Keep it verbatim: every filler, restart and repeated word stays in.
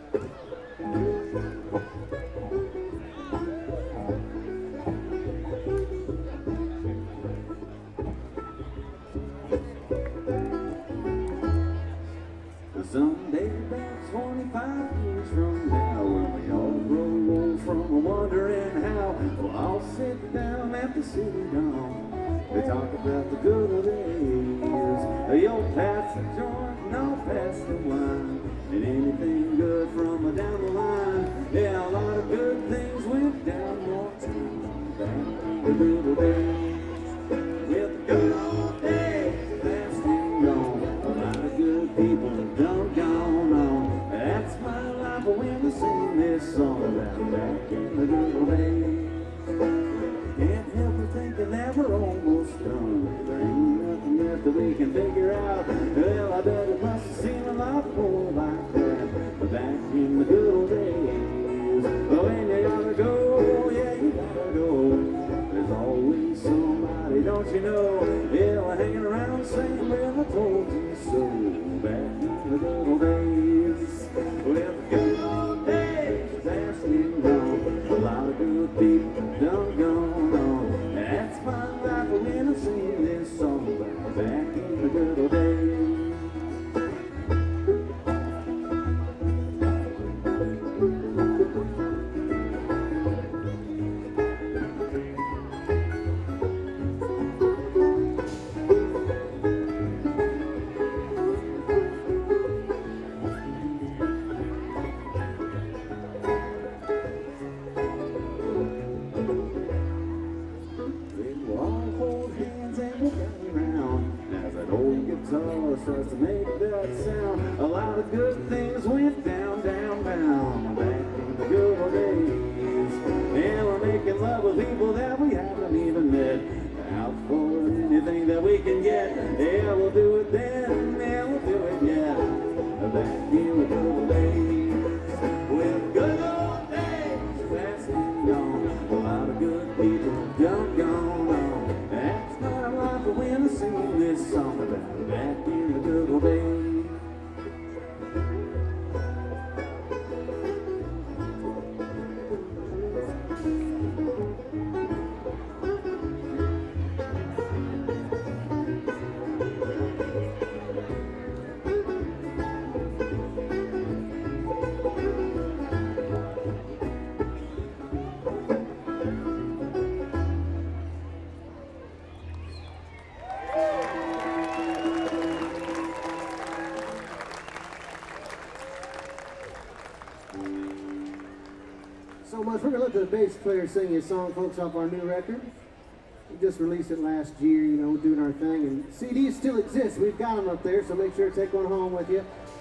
Someday about twenty-five years from now, when we all grow old from wondering how, we'll all sit down at the city dawn to talk about the good old days. You'll pass the joint and I'll pass the wine, and anything good from down the line. Yeah, a lot of good things went down more time back in the good old days. With the good old days past and gone, a lot of good people done gone on. That's my life when I sing this song about back in the good old days. Can't help but thinking that we're almost done. There ain't nothing left that we can figure out. Well, I bet it must have seemed a lot more like that back in the good old days. But when you gotta go, yeah, you gotta go. There's always somebody, don't you know? Yeah, hanging around saying, well, I told you so. Back in the good old days. Well, the good old days is asking wrong. A lot of good people done gone on. That's my life when I sing this song about back in the good old days. Starts to make that sound. A lot of good things went down, down, down back in the good old days. And we're making love with people that we haven't even met. Out for anything that we can get. Yeah, we'll do it then. Yeah, we'll do it, yeah. Back in the good old days. With good old days past and gone. A lot of good people done gone on. That's my life when I sing this song about back in the good old days. So much. We're going to let the bass player sing you a song, folks, off our new record. We just released it last year, you know, we're doing our thing. And C Ds still exist. We've got them up there, so make sure to take one home with you.